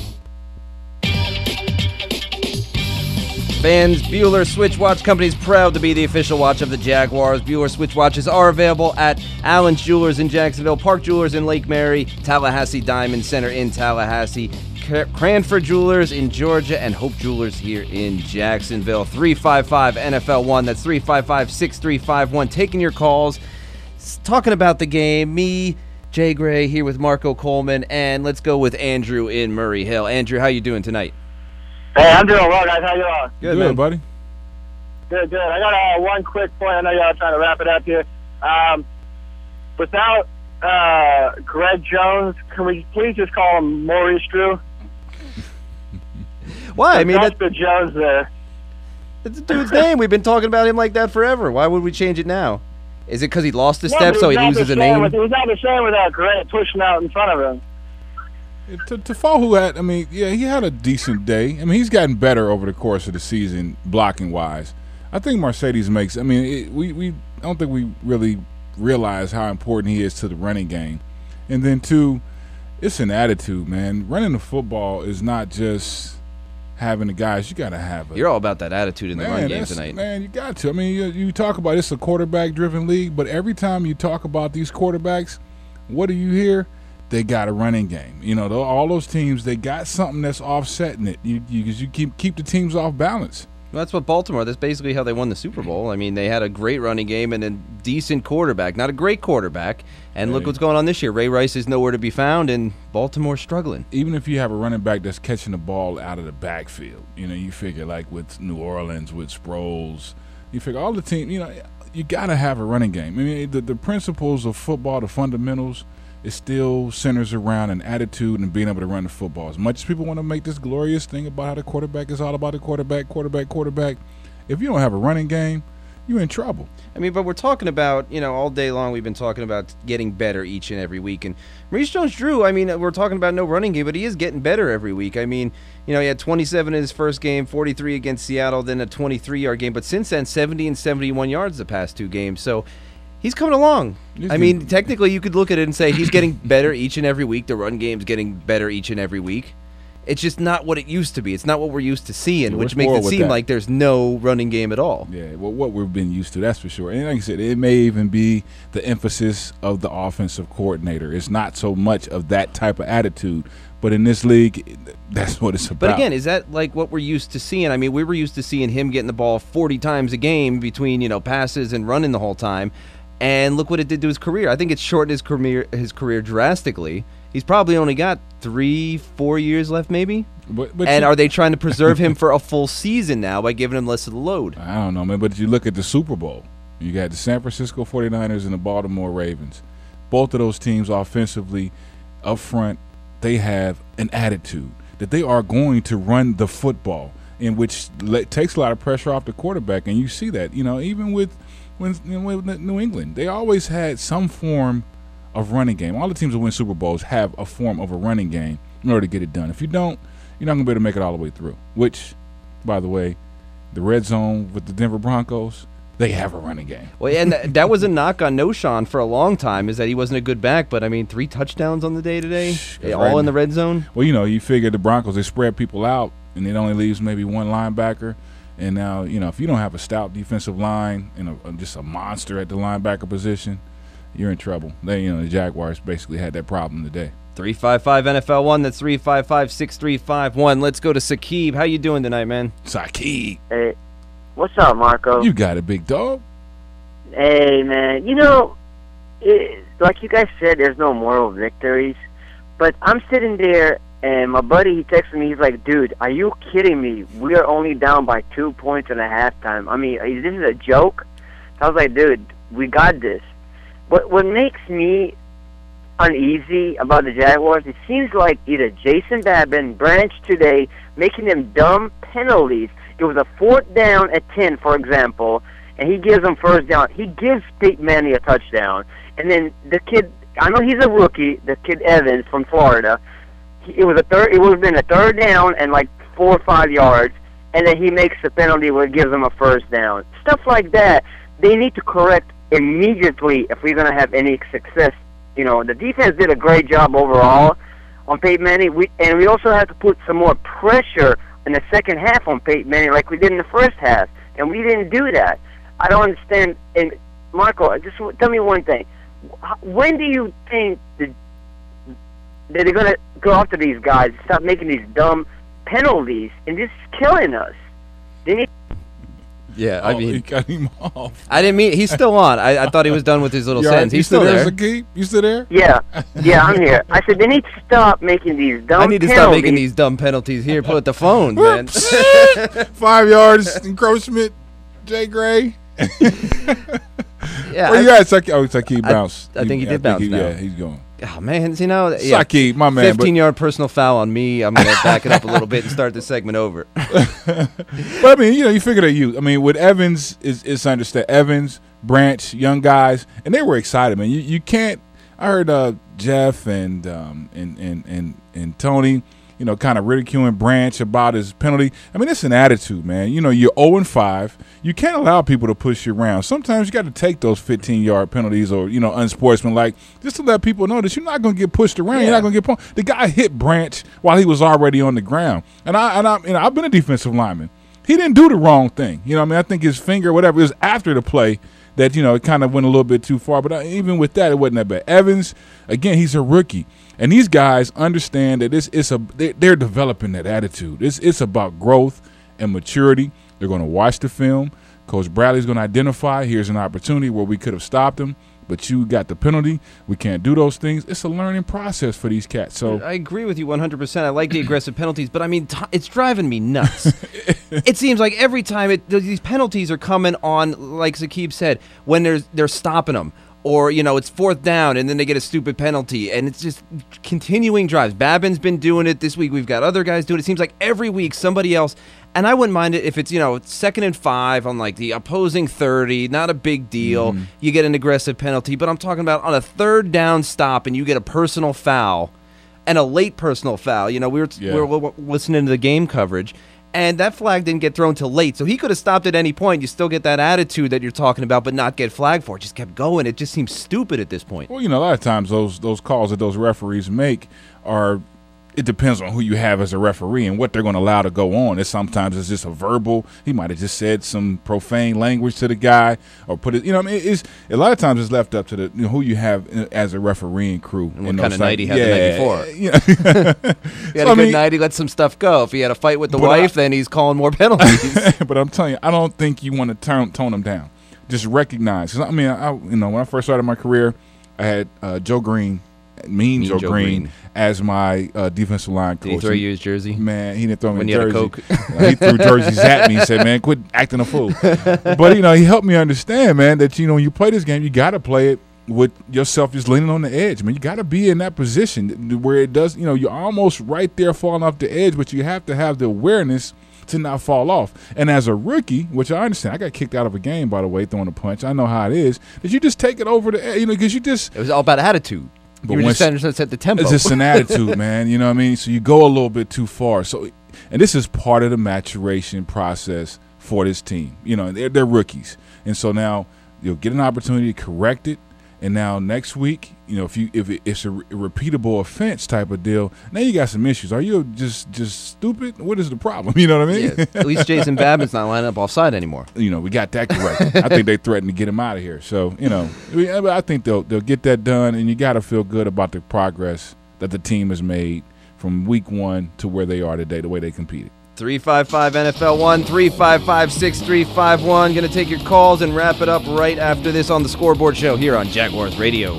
Fans, Bueller Switch Watch Company is proud to be the official watch of the Jaguars. Bueller Switch Watches are available at Allen's Jewelers in Jacksonville, Park Jewelers in Lake Mary, Tallahassee Diamond Center in Tallahassee, Cranford Jewelers in Georgia, and Hope Jewelers here in Jacksonville. 355-NFL-1, that's 355-6351. Taking your calls, talking about the game. Me, Jay Gray, here with Marco Coleman, and let's go with Andrew in Murray Hill. Andrew, how you doing tonight? Hey, I'm doing well, guys. How you doing? Good, man. Buddy. Good. I got one quick point. I know y'all are trying to wrap it up here. Without Greg Jones, can we please just call him Maurice Drew? Why? I mean, that's the Jones there. It's a dude's name. We've been talking about him like that forever. Why would we change it now? Is it because he lost a step, so he loses a name? He's not the same without Greg pushing out in front of him. Toffol, he had a decent day. I mean, he's gotten better over the course of the season, blocking wise. I think Mercedes makes. I mean, I don't think we really realize how important he is to the running game. And then 2, it's an attitude, man. Running the football is not just having the guys. You got to have it. You're all about that attitude in the run game tonight. Man, you got to. I mean, you talk about it's a quarterback-driven league, but every time you talk about these quarterbacks, what do you hear? They got a running game. All those teams, they got something that's offsetting it. You keep the teams off balance. Well, that's what Baltimore. That's basically how they won the Super Bowl. I mean, they had a great running game and a decent quarterback, not a great quarterback. And look what's going on this year. Ray Rice is nowhere to be found, and Baltimore's struggling. Even if you have a running back that's catching the ball out of the backfield, you figure like with New Orleans, with Sproles, you figure all the team. You got to have a running game. I mean, the principles of football, the fundamentals. It still centers around an attitude and being able to run the football. As much as people want to make this glorious thing about how the quarterback is all about the quarterback, if you don't have a running game, you're in trouble. I mean, but we're talking about, all day long we've been talking about getting better each and every week. And Maurice Jones-Drew, I mean, we're talking about no running game, but he is getting better every week. I mean, he had 27 in his first game, 43 against Seattle, then a 23-yard game. But since then, 70 and 71 yards the past 2 games. So he's coming along. I mean, technically, you could look at it and say he's getting better each and every week. The run game's getting better each and every week. It's just not what it used to be. It's not what we're used to seeing, which makes it seem like there's no running game at all. Yeah, well, what we've been used to, that's for sure. And like I said, it may even be the emphasis of the offensive coordinator. It's not so much of that type of attitude. But in this league, that's what it's about. But again, is that like what we're used to seeing? I mean, we were used to seeing him getting the ball 40 times a game between, passes and running the whole time. And look what it did to his career. I think it shortened his career drastically. He's probably only got 3-4 years left, maybe. And are they trying to preserve him for a full season now by giving him less of the load? I don't know, man. But you look at the Super Bowl. You got the San Francisco 49ers and the Baltimore Ravens. Both of those teams offensively, up front, they have an attitude that they are going to run the football, in which takes a lot of pressure off the quarterback. And you see that, even with New England, they always had some form of running game. All the teams that win Super Bowls have a form of a running game in order to get it done. If you don't, you're not going to be able to make it all the way through. Which, by the way, the red zone with the Denver Broncos, they have a running game. Well, and that was a knock on Noshawn for a long time, is that he wasn't a good back. But, 3 touchdowns on the day today, all in the red zone. Well, you figure the Broncos, they spread people out, and it only leaves maybe one linebacker. And now, if you don't have a stout defensive line and just a monster at the linebacker position, you're in trouble. The Jaguars basically had that problem today. 355-NFL-1, that's 355-6351. Let's go to Saqib. How you doing tonight, man? Saqib. Hey, what's up, Marco? You got it, big dog. Hey, man. Like you guys said, there's no moral victories. But I'm sitting there, and my buddy, he texted me. He's like, dude, are you kidding me? We are only down by 2 points in a halftime. This is a joke? So I was like, dude, we got this. What makes me uneasy about the Jaguars, it seems like either Jason Babin, Branch today, making them dumb penalties. It was a 4th down at 10, for example, and he gives them first down. He gives Peyton Manning a touchdown. And then the kid, I know he's a rookie, the kid Evans from Florida, it would have been a 3rd down and like 4 or 5 yards, and then he makes the penalty where it gives them a first down. Stuff like that, they need to correct immediately if we're going to have any success. The defense did a great job overall on Peyton Manning. We also have to put some more pressure in the second half on Peyton Manning like we did in the first half, and we didn't do that. I don't understand. And Marco, just tell me one thing. When do you think that they're going to go after these guys and stop making these dumb penalties and just killing us? They need. Yeah, he cut him off. I didn't mean he's still on. I thought he was done with his little sentence. He's still there. You still there? Yeah, I'm here. I said they need to stop making these dumb. I need to stop making these dumb penalties here. Pull out the phone, man. 5 yards encroachment, Jay Gray. Yeah, where you at? Saqib bounced. I think he did bounce. Yeah, he's going. Oh man, Saqib, my man. 15-yard personal foul on me. I'm gonna back it up a little bit and start the segment over. But you figure that with Evans, it's understand. Evans, Branch, young guys, and they were excited, man. You can't. I heard Jeff and Tony, kind of ridiculing Branch about his penalty. It's an attitude, man. You're 0-5. You can't allow people to push you around. Sometimes you got to take those 15-yard penalties or, unsportsmanlike, just to let people know that you're not going to get pushed around. Yeah. You're not going to get punched. The guy hit Branch while he was already on the ground. And I've been a defensive lineman. He didn't do the wrong thing. I think his finger, whatever, it was after the play that, it kind of went a little bit too far. But even with that, it wasn't that bad. Evans, again, he's a rookie. And these guys understand that they're developing that attitude. It's about growth and maturity. They're going to watch the film. Coach Bradley's going to identify, here's an opportunity where we could have stopped him, but you got the penalty. We can't do those things. It's a learning process for these cats. So I agree with you 100%. I like the aggressive penalties, but it's driving me nuts. It seems like every time these penalties are coming on, like Saqib said, when they're stopping them. Or, it's 4th down, and then they get a stupid penalty. And it's just continuing drives. Babin's been doing it this week. We've got other guys doing it. It seems like every week somebody else. And I wouldn't mind it if it's, 2nd and 5 on, like, the opposing 30. Not a big deal. Mm-hmm. You get an aggressive penalty. But I'm talking about on a 3rd down stop, and you get a personal foul. And a late personal foul. We were listening to the game coverage. And that flag didn't get thrown till late. So he could have stopped at any point. You still get that attitude that you're talking about, but not get flagged for it. Just kept going. It just seems stupid at this point. Well, a lot of times those calls that those referees make are – it depends on who you have as a referee and what they're going to allow to go on. Sometimes it's just a verbal. He might have just said some profane language to the guy or put it. It's a lot of times it's left up to the who you have as a refereeing crew. And what kind of night he had the night before. He had a good night. He let some stuff go. If he had a fight with the wife, then he's calling more penalties. But I'm telling you, I don't think you want to tone him down. Just recognize. When I first started my career, I had Joe Green. Mean Joe Green as my defensive line coach. Did he throw you his jersey? Man, he didn't throw me when a you jersey. Had a Coke? He threw jerseys at me and said, man, quit acting a fool. But, he helped me understand, man, that, when you play this game, you got to play it with yourself just leaning on the edge. Man, you got to be in that position where it does, you're almost right there falling off the edge, but you have to have the awareness to not fall off. And as a rookie, which I understand, I got kicked out of a game, by the way, throwing a punch. I know how it is. That you just take it over the edge, because you just. It was all about attitude. But you were just trying to set the tempo. It's just an attitude, man. You know what I mean? So you go a little bit too far. So, and this is part of the maturation process for this team. You know, they're rookies, and so now you'll get an opportunity to correct it. And now next week, you know, if it's a repeatable offense type of deal, now you got some issues. Are you just stupid? What is the problem? You know what I mean? Yeah, at least Jason Babbitt's not lining up offside anymore. You know, we got that correct. I think they threatened to get him out of here. So, you know, I think they'll get that done, and you got to feel good about the progress that the team has made from week 1 to where they are today, the way they competed. 355-NFL-1, 355-6351. Going to take your calls and wrap it up right after this on the Scoreboard Show here on Jaguars Radio.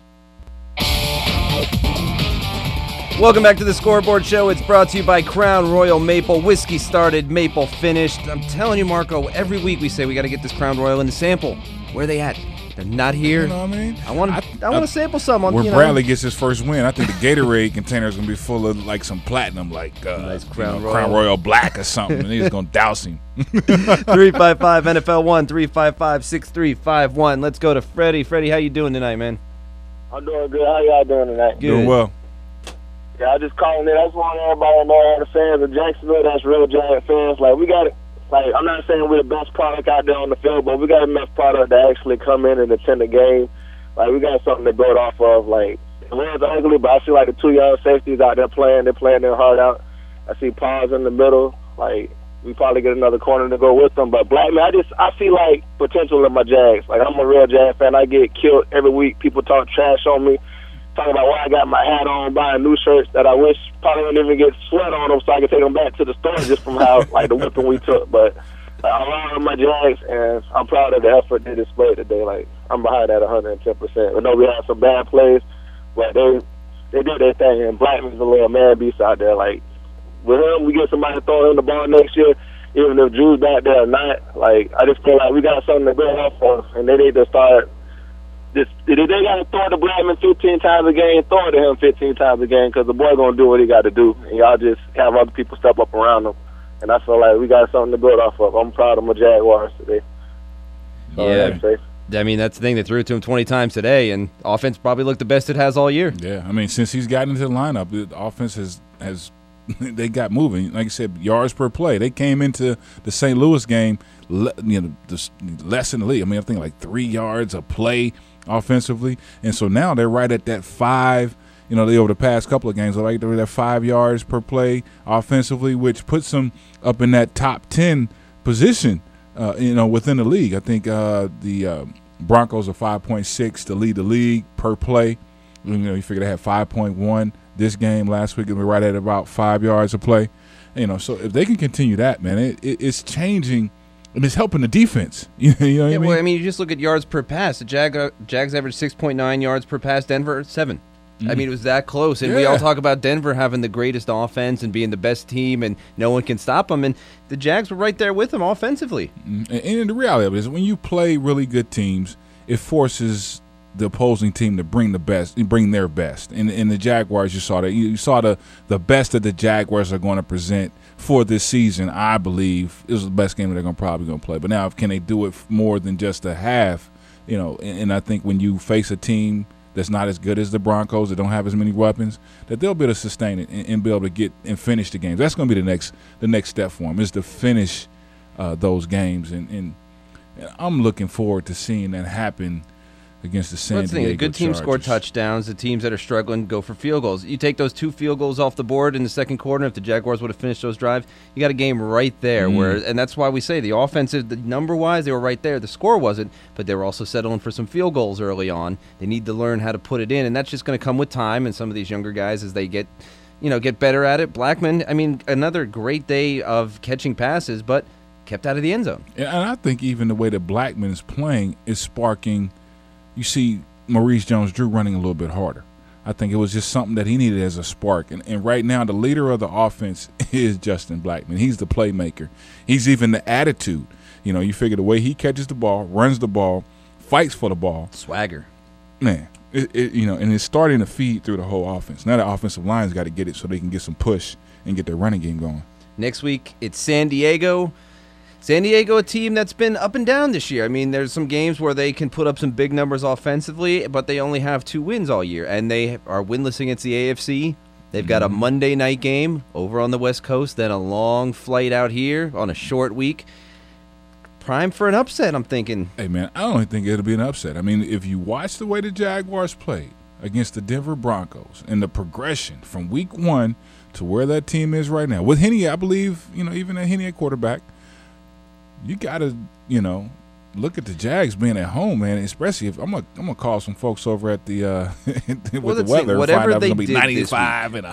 Welcome back to the Scoreboard Show. It's brought to you by Crown Royal Maple. Whiskey started, maple finished. I'm telling you, Marco, every week we say we got to get this Crown Royal in the sample. Where are they at? They're not here. You know what I mean? I want to sample some. Where Bradley gets his first win, I think the Gatorade container is going to be full of like some platinum, like nice Crown Royal Black or something. And he's going to douse him. 355-NFL-1, 355-6351. Let's go to Freddie. Freddie, how you doing tonight, man? I'm doing good. How y'all doing tonight? Good. Doing well. Yeah, I just calling in. I just want everybody to know, all the fans of Jacksonville, that's real Giant fans. Like, we got it. Like, I'm not saying we're the best product out there on the field, but we got enough product to actually come in and attend the game. Like, we got something to build off of. Like, it was ugly, but I see, like, the 2 young safeties out there playing. They're playing their heart out. I see Paws in the middle. Like, we probably get another corner to go with them. But Blackman, I see, like, potential in my Jags. Like, I'm a real Jag fan. I get killed every week. People talk trash on me, talking about why I got my hat on, buying new shirts that I wish probably wouldn't even get sweat on them so I could take them back to the store just from how, like, the whipping we took. But I'm proud of my Jags, and I'm proud of the effort they displayed today. Like, I'm behind that 110%. I know we had some bad plays, but they did their thing, and Blackman's a little man beast out there. Like, with him, we get somebody throwing him the ball next year, even if Drew's back there or not. Like, I just feel like we got something to build off of, and they need to start. They got to throw it to Blackman 15 times a game, throw it to him 15 times a game, because the boy going to do what he got to do, and y'all just have other people step up around him. And I feel like we got something to build off of. I'm proud of my Jaguars today. I mean, that's the thing. They threw it to him 20 times today, and offense probably looked the best it has all year. Yeah, I mean, since he's gotten into the lineup, the offense has they got moving. Like I said, yards per play. They came into the St. Louis game, less in the league. I mean, I think like 3 yards a play offensively, and so now they're right at that 5. You know, they over the past couple of games, they're at 5 yards per play offensively, which puts them up in that top 10 position. You know, within the league. I think the Broncos are 5.6 to lead the league per play. You know, you figure they had 5.1 this game last week, and we're right at about 5 yards a play. You know, so if they can continue that, man, it's changing. And it's helping the defense. You know what I mean? Well, I mean, you just look at yards per pass. The Jags averaged 6.9 yards per pass. Denver, 7. I mean, it was that close. And we all talk about Denver having the greatest offense and being the best team, and no one can stop them. And the Jags were right there with them offensively. And the reality of it is when you play really good teams, it forces the opposing team to bring their best. And the Jaguars, you saw that. You saw the best that the Jaguars are going to present for this season. I believe it was the best game that they're probably going to play. But now, can they do it more than just a half? You know, and I think when you face a team that's not as good as the Broncos, that don't have as many weapons, that they'll be able to sustain it and be able to get and finish the games. That's going to be the next step for them, is to finish those games. And I'm looking forward to seeing that happen against the San Diego Chargers. Good teams score touchdowns. The teams that are struggling go for field goals. You take those 2 field goals off the board in the second quarter, if the Jaguars would have finished those drives, you got a game right there. And that's why we say the offensive, the number-wise, they were right there. The score wasn't, but they were also settling for some field goals early on. They need to learn how to put it in, and that's just going to come with time. And some of these younger guys, as they get better at it. Blackman, I mean, another great day of catching passes, but kept out of the end zone. And I think even the way that Blackman is playing is sparking. You see Maurice Jones-Drew running a little bit harder. I think it was just something that he needed as a spark. And right now, the leader of the offense is Justin Blackman. He's the playmaker. He's even the attitude. You know, you figure the way he catches the ball, runs the ball, fights for the ball. Swagger. Man, and it's starting to feed through the whole offense. Now the offensive line's got to get it so they can get some push and get their running game going. Next week, it's San Diego. San Diego, a team that's been up and down this year. I mean, there's some games where they can put up some big numbers offensively, but they only have 2 wins all year, and they are winless against the AFC. They've got a Monday night game over on the West Coast, then a long flight out here on a short week. Prime for an upset, I'm thinking. Hey, man, I don't think it'll be an upset. I mean, if you watch the way the Jaguars played against the Denver Broncos and the progression from week 1 to where that team is right now, with Henne, I believe, even a Henne at quarterback, you got to, look at the Jags being at home, man. Especially if I'm gonna call some folks over at the with the weather, whatever find out they it's gonna be did 95 and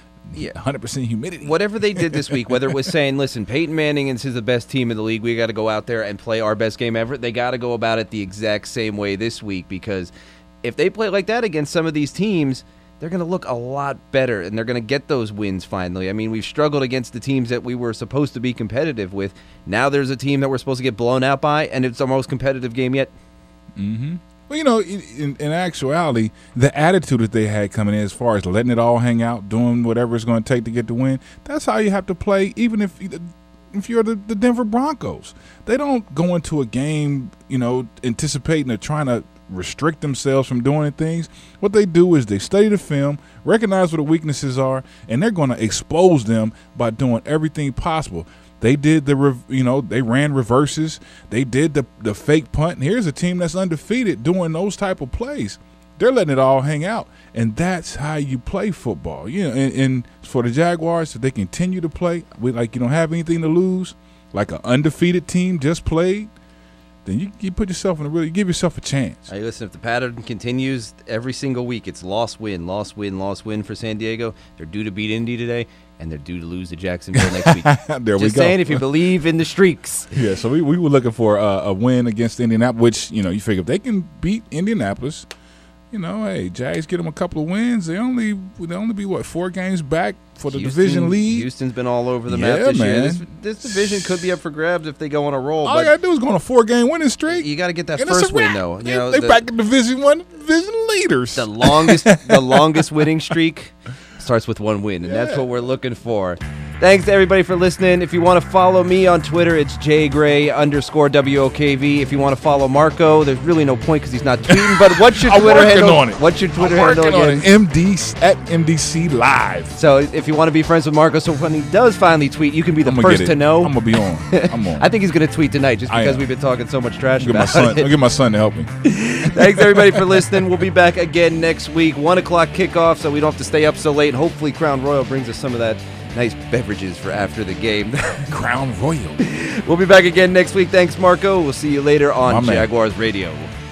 100% humidity. Whatever they did this week, whether it was saying, listen, Peyton Manning is the best team in the league, we got to go out there and play our best game ever, they got to go about it the exact same way this week, because if they play like that against some of these teams, they're going to look a lot better, and they're going to get those wins finally. I mean, we've struggled against the teams that we were supposed to be competitive with. Now there's a team that we're supposed to get blown out by, and it's our most competitive game yet. Mm-hmm. Well, in actuality, the attitude that they had coming in as far as letting it all hang out, doing whatever it's going to take to get the win, that's how you have to play, even if you're the Denver Broncos. They don't go into a game, anticipating or trying to restrict themselves from doing things. What they do is they study the film, recognize what the weaknesses are, and they're going to expose them by doing everything possible. They did they ran reverses. They did the fake punt. And here's a team that's undefeated doing those type of plays. They're letting it all hang out, and that's how you play football. And for the Jaguars, if they continue to play with like you don't have anything to lose, like an undefeated team just played, then you put yourself you give yourself a chance. Hey, listen, if the pattern continues every single week, it's loss, win, loss, win, loss, win for San Diego. They're due to beat Indy today, and they're due to lose to Jacksonville next week. There we go. Just saying, if you believe in the streaks. Yeah, so we were looking for a win against Indianapolis, which, you figure if they can beat Indianapolis, hey, Jags get them a couple of wins. They'll only be, 4 games back for the division lead. Houston's been all over the map this year. This division could be up for grabs if they go on a roll. All you got to do is go on a 4-game winning streak. You got to get that first win, though. They back in Division 1 division leaders. The longest winning streak starts with 1 win, and that's what we're looking for. Thanks to everybody for listening. If you want to follow me on Twitter, it's JGray_WOKV. If you want to follow Marco, there's really no point because he's not tweeting. But what's your Twitter handle? What's your Twitter handle again? MDC Live. So if you want to be friends with Marco, so when he does finally tweet, you can be the first to know. I'm gonna be on. I'm on. I think he's gonna tweet tonight just because we've been talking so much trash about it. I'll get my son to help me. Thanks everybody for listening. We'll be back again next week, 1:00 kickoff, so we don't have to stay up so late. Hopefully Crown Royal brings us some of that nice beverages for after the game. Crown Royal. We'll be back again next week. Thanks, Marco. We'll see you later on Jaguars Radio.